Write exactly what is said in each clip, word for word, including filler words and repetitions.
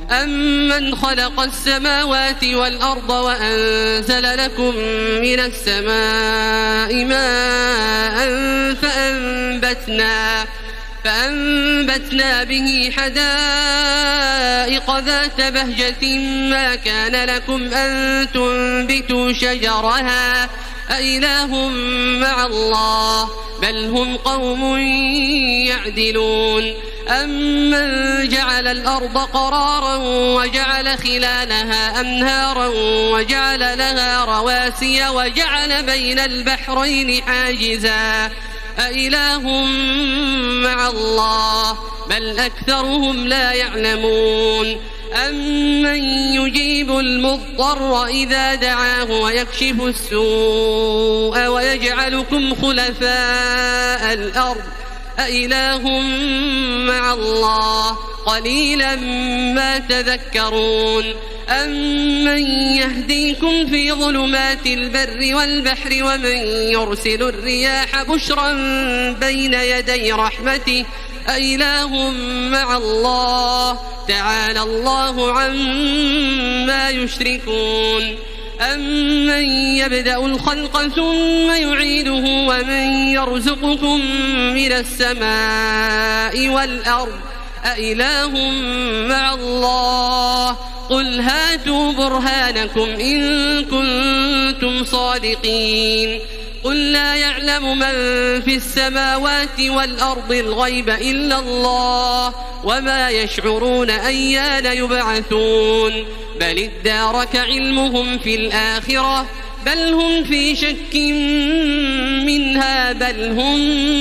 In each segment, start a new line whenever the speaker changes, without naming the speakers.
أمن خلق السماوات والأرض وأنزل لكم من السماء ماء فأنبتنا, فأنبتنا به حدائق ذات بهجة ما كان لكم أن تنبتوا شجرها أإله مع الله بل هم قوم يعدلون أمن جعل الأرض قرارا وجعل خلالها أنهارا وجعل لها رواسي وجعل بين البحرين حاجزا أإله مع الله بل أكثرهم لا يعلمون أمن يجيب المضطر إذا دعاه ويكشف السوء ويجعلكم خلفاء الأرض أإله مع الله قليلا ما تذكرون أمن يهديكم في ظلمات البر والبحر ومن يرسل الرياح بشرا بين يدي رحمته أإله مع الله تعالى الله عما يشركون أمن يبدأ الخلق ثم يعيده ومن يرزقكم من السماء والأرض أإله مع الله قل هاتوا برهانكم إن كنتم صادقين قل لا يعلم من في السماوات والأرض الغيب إلا الله وما يشعرون أيان يبعثون بل ادارك علمهم في الآخرة بل هم في شك منها بل هم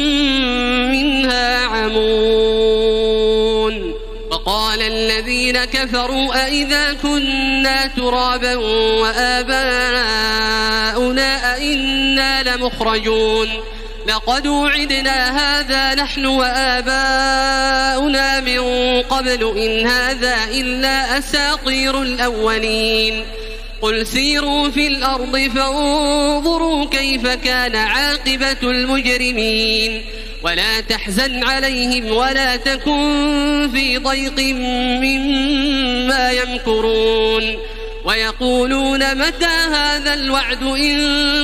منها عمون وقال الذين كفروا أئذا كنا ترابا وآباؤنا أئنا لمخرجون لقد وعدنا هذا نحن وآباؤنا من قبل إن هذا إلا أساطير الأولين قل سيروا في الأرض فانظروا كيف كان عاقبة المجرمين ولا تحزن عليهم ولا تكن في ضيق مما يمكرون ويقولون متى هذا الوعد إن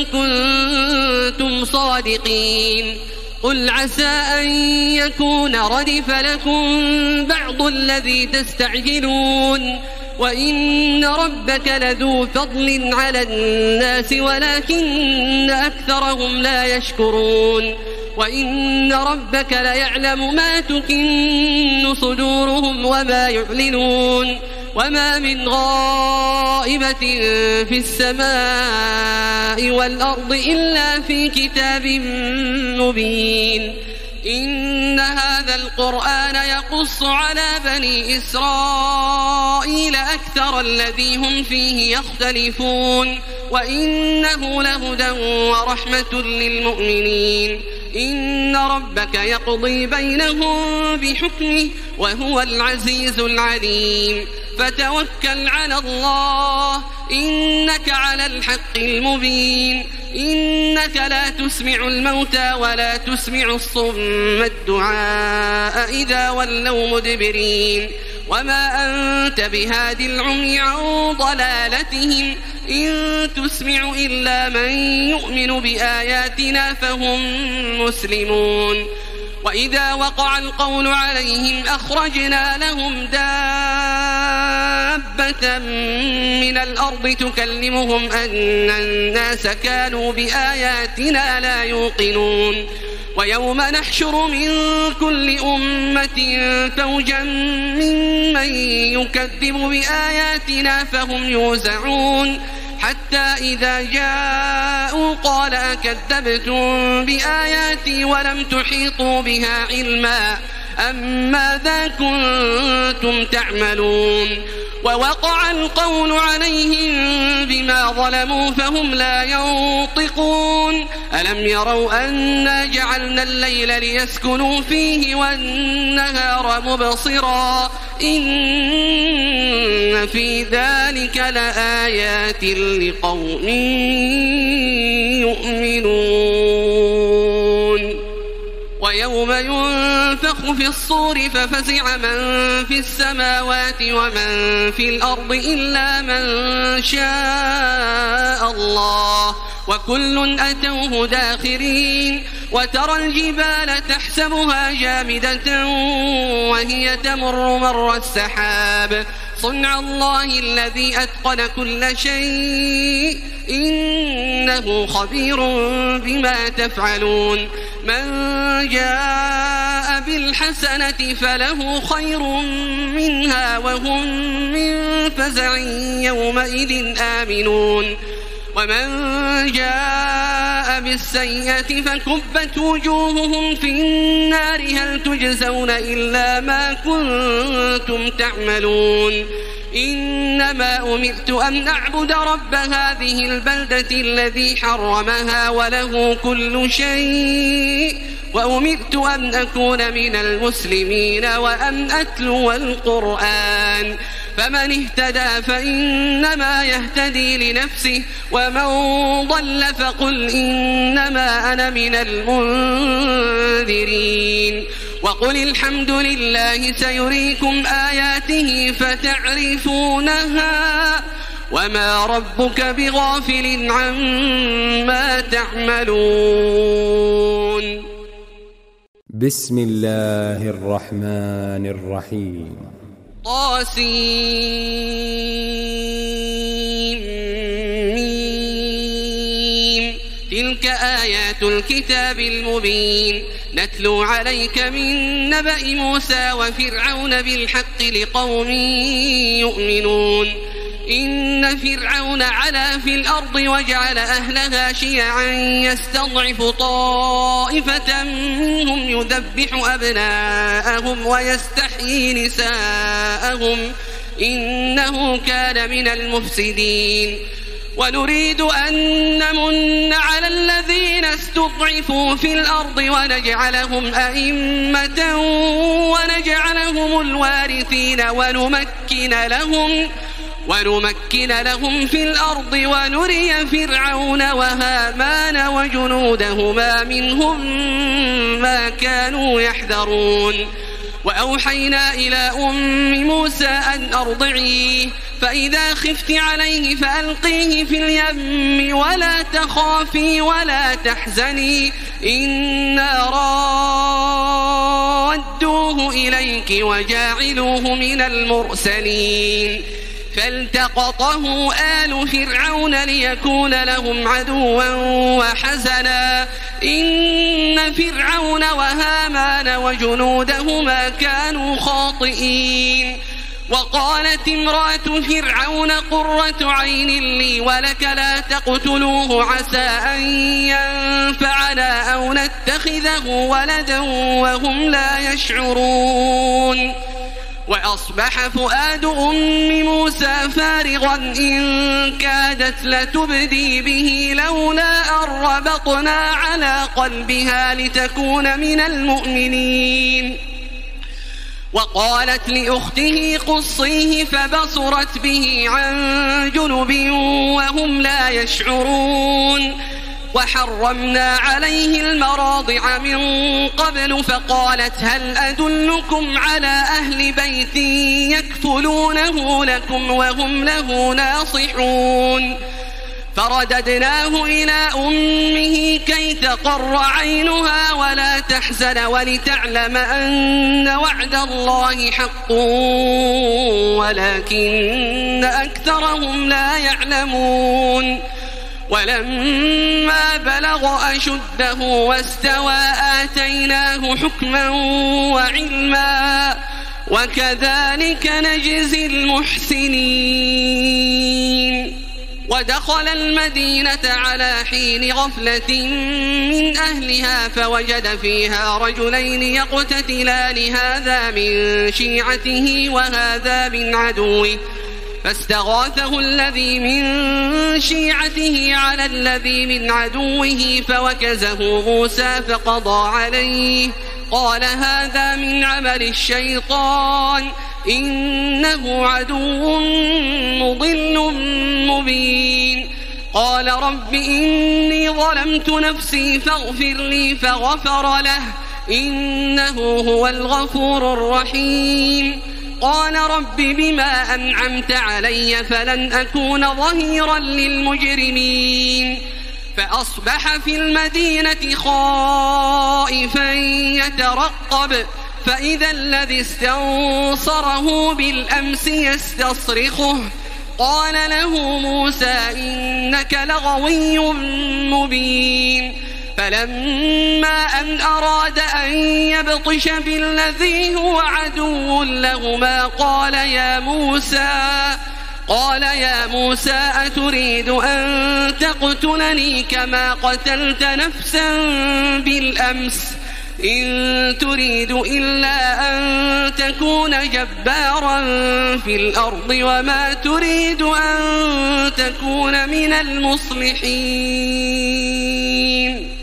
كنتم صادقين قل عسى أن يكون ردف لكم بعض الذي تستعجلون وإن ربك لذو فضل على الناس ولكن أكثرهم لا يشكرون وإن ربك ليعلم ما تكن صدورهم وما يعلنون وما من غائبة في السماء والأرض إلا في كتاب مبين إن هذا القرآن يقص على بني إسرائيل أكثر الذي هم فيه يختلفون وإنه لهدى ورحمة للمؤمنين إن ربك يقضي بينهم بحكمه وهو العزيز العليم فتوكل على الله إنك على الحق المبين إنك لا تسمع الموتى ولا تسمع الصم الدعاء إذا ولوا مدبرين وما أنت بهاد العمي عن ضلالتهم إن تسمع إلا من يؤمن بآياتنا فهم مسلمون وإذا وقع القول عليهم أخرجنا لهم دابة من الأرض تكلمهم أن الناس كانوا بآياتنا لا يوقنون ويوم نحشر من كل أمة فوجا ممن يكذب بآياتنا فهم يوزعون حتى إذا جاءوا قال أكذبتم بآياتي ولم تحيطوا بها علما أم ماذا كنتم تعملون ووقع القول عليهم بما ظلموا فهم لا ينطقون ألم يروا أنا جعلنا الليل ليسكنوا فيه والنهار مبصرا إن في ذلك لآيات لقوم يؤمنون ويوم ينفخ ونفخ في الصور ففزع من في السماوات ومن في الأرض إلا من شاء الله وكل أتوه داخرين وترى الجبال تحسبها جامدة وهي تمر مر السحاب صنع الله الذي أتقن كل شيء إنه خبير بما تفعلون من جاء بالحسنة فله خير منها وهم من فزع يومئذ آمنون ومن جاء بالسيئة فكبت وجوههم في النار هل تجزون إلا ما كنتم تعملون إنما أمرت أن أعبد رب هذه البلدة الذي حرمها وله كل شيء وأمرت أن أكون من المسلمين وأن أتلو القرآن فمن اهتدى فإنما يهتدي لنفسه ومن ضل فقل إنما أنا من المنذرين وقل الحمد لله سيريكم آياته فتعرفونها وما ربك بغافل عما تعملون.
بسم الله الرحمن الرحيم.
طاسيم تلك آيات الكتاب المبين نتلو عليك من نبأ موسى وفرعون بالحق لقوم يؤمنون إن فرعون علا في الأرض وجعل أهلها شيعا يستضعف طائفة منهم يذبح أبناءهم ويستحيي نساءهم إنه كان من المفسدين ونريد أن نمن على الذين استضعفوا في الأرض ونجعلهم أئمة ونجعلهم الوارثين ونمكن لهم ونمكن لهم في الأرض ونري فرعون وهامان وجنودهما منهم ما كانوا يحذرون وأوحينا إلى أم موسى أن أرضعيه فإذا خفت عليه فألقيه في اليم ولا تخافي ولا تحزني إنا رادوه إليك وجاعلوه من المرسلين فالتقطه آل فرعون ليكون لهم عدوا وحزنا إن فرعون وهامان وجنودهما كانوا خاطئين وقالت امرأة فرعون قرة عين لي ولك لا تقتلوه عسى أن ينفعنا أو نتخذه ولدا وهم لا يشعرون وأصبح فؤاد أم موسى فارغا إن كادت لتبدي به لولا أن ربطنا على قلبها لتكون من المؤمنين وقالت لأخته قصيه فبصرت به عن جنب وهم لا يشعرون وحرمنا عليه المراضع من قبل فقالت هل أدلكم على أهل بيت يكفلونه لكم وهم له ناصحون فرددناه إلى أمه كي تقر عينها ولا تحزن ولتعلم أن وعد الله حق ولكن أكثرهم لا يعلمون ولما بلغ أشده واستوى آتيناه حكما وعلما وكذلك نجزي المحسنين ودخل المدينة على حين غفلة من أهلها فوجد فيها رجلين يقتتلان هذا من شيعته وهذا من عدوه فاستغاثه الذي من شيعته على الذي من عدوه فوكزه موسى فقضى عليه قال هذا من عمل الشيطان إنه عدو مضل مبين قال رب إني ظلمت نفسي فاغفر لي فغفر له إنه هو الغفور الرحيم قال رب بما أنعمت علي فلن أكون ظهيرا للمجرمين فأصبح في المدينة خائفا يترقب فإذا الذي استنصره بالأمس يستصرخه قال له موسى إنك لغوي مبين فلما أن أراد أن يبطش بالذي هو عدو لهما قال يا موسى قال يا موسى أتريد أن تقتلني كما قتلت نفسا بالأمس إن تريد إلا أن تكون جبارا في الأرض وما تريد أن تكون من المصلحين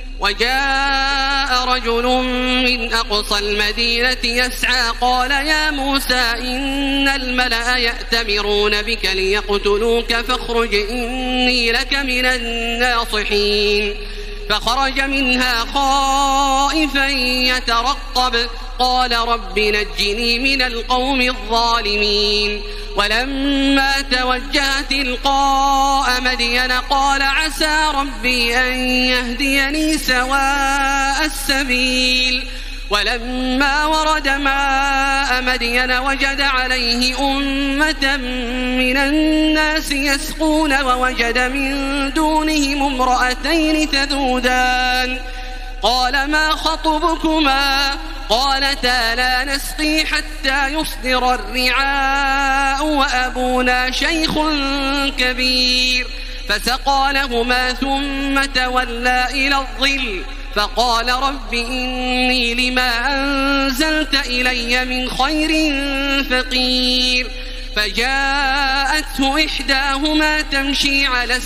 وجاء رجل من أقصى المدينة يسعى قال يا موسى إن الملأ يأتمرون بك ليقتلوك فاخرج إني لك من الناصحين فخرج منها خائفا يترقب قال رب نجني من القوم الظالمين ولما توجه تلقاء مدين قال عسى ربي أن يهديني سواء السبيل ولما ورد ماء مدين وجد عليه أمة من الناس يسقون ووجد من دونهم امرأتين تذودان قال ما خطبكما قالتا لا نسقي حتى يصدر الرعاء وأبونا شيخ كبير فسقى لهما ثم تولى إلى الظل فقال رب إني لما أنزلت إلي من خير فقير فجاءته إحداهما تمشي على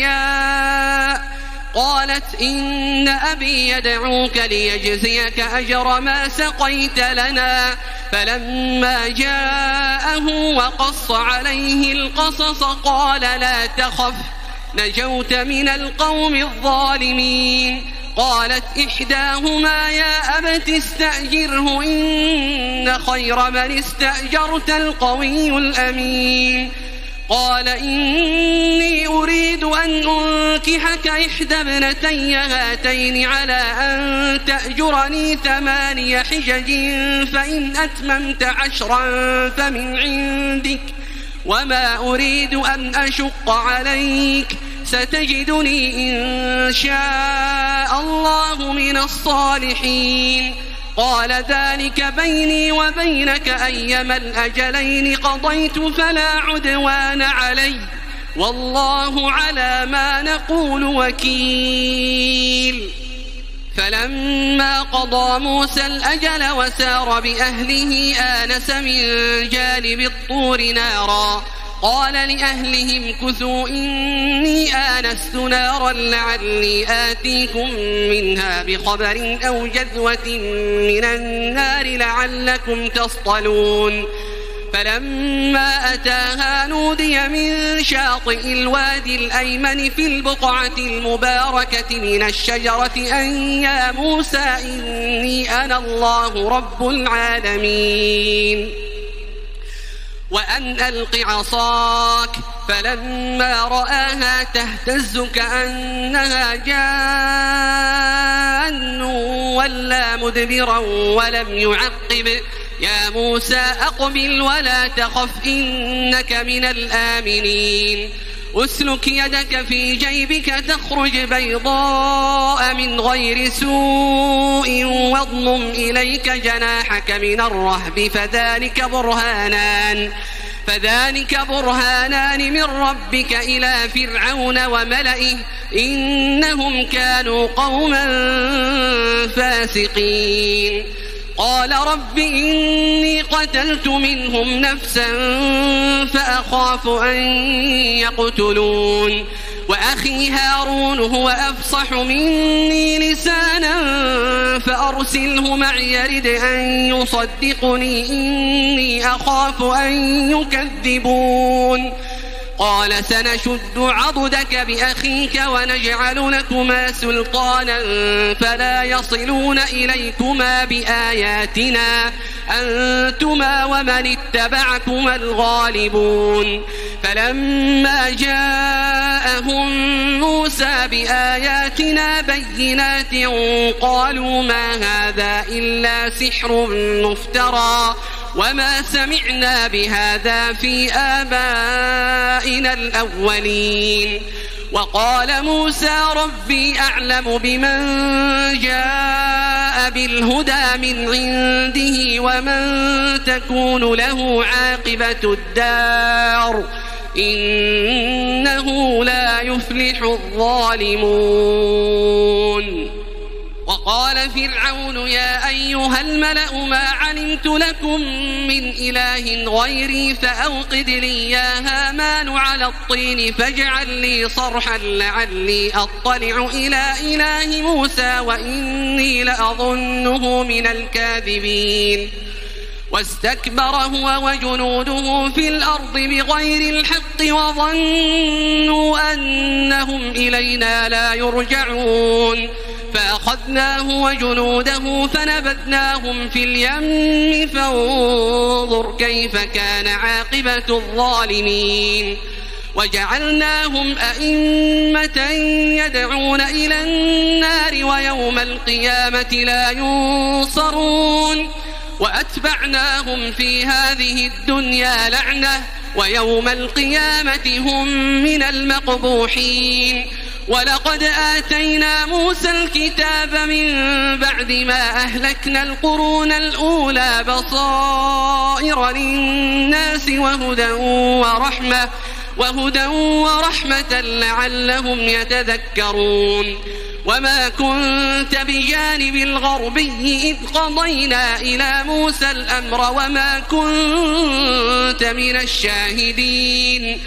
استحياء قالت إن أبي يدعوك ليجزيك أجر ما سقيت لنا فلما جاءه وقص عليه القصص قال لا تخف نجوت من القوم الظالمين قالت إحداهما يا أبت استأجره إن خير من استأجرت القوي الأمين قال إني أريد أن أنكحك إحدى ابنتي هاتين على أن تأجرني ثماني حجج فإن أتممت عشرا فمن عندك وما أريد أن أشق عليك ستجدني إن شاء الله من الصالحين قال ذلك بيني وبينك أيما الأجلين قضيت فلا عدوان علي والله على ما نقول وكيل فلما قضى موسى الأجل وسار بأهله آنس من جانب الطور نارا قال لأهلهم كثوا إني آنست نارا لعلي آتيكم منها بخبر أو جذوة من النار لعلكم تصطلون فلما أتاها نودي من شاطئ الوادي الأيمن في البقعة المباركة من الشجرة أن يا موسى إني أنا الله رب العالمين وأن ألق عصاك فلما رآها تهتز كأنها جان ولا مدبرا ولم يعقب يا موسى أقبل ولا تخف إنك من الآمنين أسلك يدك في جيبك تخرج بيضاء من غير سوء واضمم إليك جناحك من الرهب فذلك برهانان فذلك برهانان من ربك إلى فرعون وملئه إنهم كانوا قوما فاسقين قال رب إني قتلت منهم نفسا فأخاف أن يقتلون وأخي هارون هو أفصح مني لسانا فأرسله معي يرد أن يصدقني إني أخاف أن يكذبون قال سنشد عضدك بأخيك ونجعل لكما سلطانا فلا يصلون إليكما بآياتنا أنتما ومن اتبعكما الغالبون فلما جاءهم موسى بآياتنا بينات قالوا ما هذا إلا سحر مفترى وما سمعنا بهذا في آبائنا الأولين وقال موسى ربي أعلم بمن جاء بالهدى من عنده ومن تكون له عاقبة الدار إنه لا يفلح الظالمون وقال فرعون يا أيها الملأ ما علمت لكم من إله غيري فأوقد لي يا هامان على الطين فاجعل لي صرحا لعلي أطلع إلى إله موسى وإني لأظنه من الكاذبين واستكبر هو وجنوده في الأرض بغير الحق وظنوا أنهم إلينا لا يرجعون فأخذناه وجنوده فنبذناهم في اليم فانظر كيف كان عاقبة الظالمين وجعلناهم أئمة يدعون إلى النار ويوم القيامة لا ينصرون وأتبعناهم في هذه الدنيا لعنة ويوم القيامة هم من المقبوحين ولقد آتينا موسى الكتاب من بعد ما أهلكنا القرون الأولى بصائر للناس وهدى ورحمة وهدى ورحمة لعلهم يتذكرون وما كنت بجانب الغربي إذ قضينا إلى موسى الأمر وما كنت من الشاهدين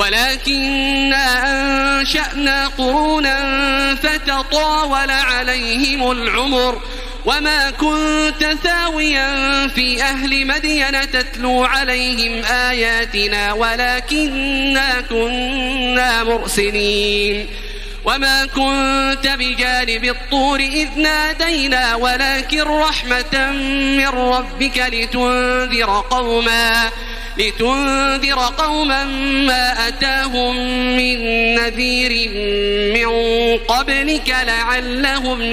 ولكننا أنشأنا قرونا فتطاول عليهم العمر وما كنت ثاويا في أهل مدين تتلو عليهم آياتنا ولكننا كنا مرسلين وما كنت بجانب الطور إذ نادينا ولكن رحمة من ربك لتنذر قوما لتنذر قوما ما أتاهم من نذير من قبلك لعلهم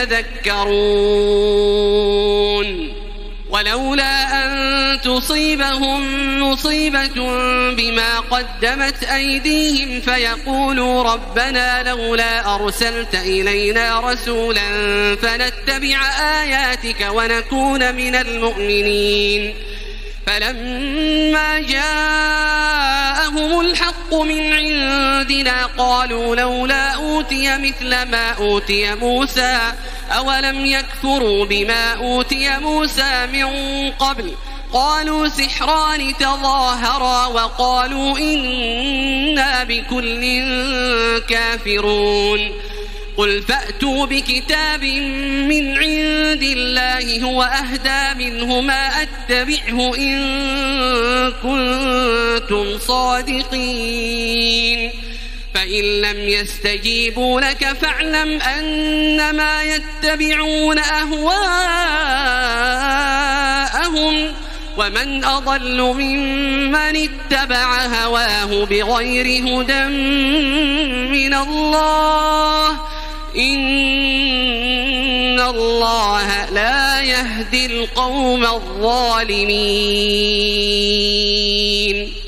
يتذكرون ولولا أن تصيبهم مصيبة بما قدمت أيديهم فيقولوا ربنا لولا أرسلت إلينا رسولا فنتبع آياتك ونكون من المؤمنين فلما جاءهم الحق من عندنا قالوا لولا أوتي مثل ما أوتي موسى أولم يكفروا بما أوتي موسى من قبل قالوا سحران تظاهرا وقالوا إنا بكل كافرون قل فأتوا بكتاب من عند الله هو أهدى منهما أتبعه إن كنتم صادقين فإن لم يستجيبوا لك فاعلم أنما يتبعون أهواءهم ومن أضل ممن اتبع هواه بغير هدى من الله إن الله لا يهدي القوم الظالمين.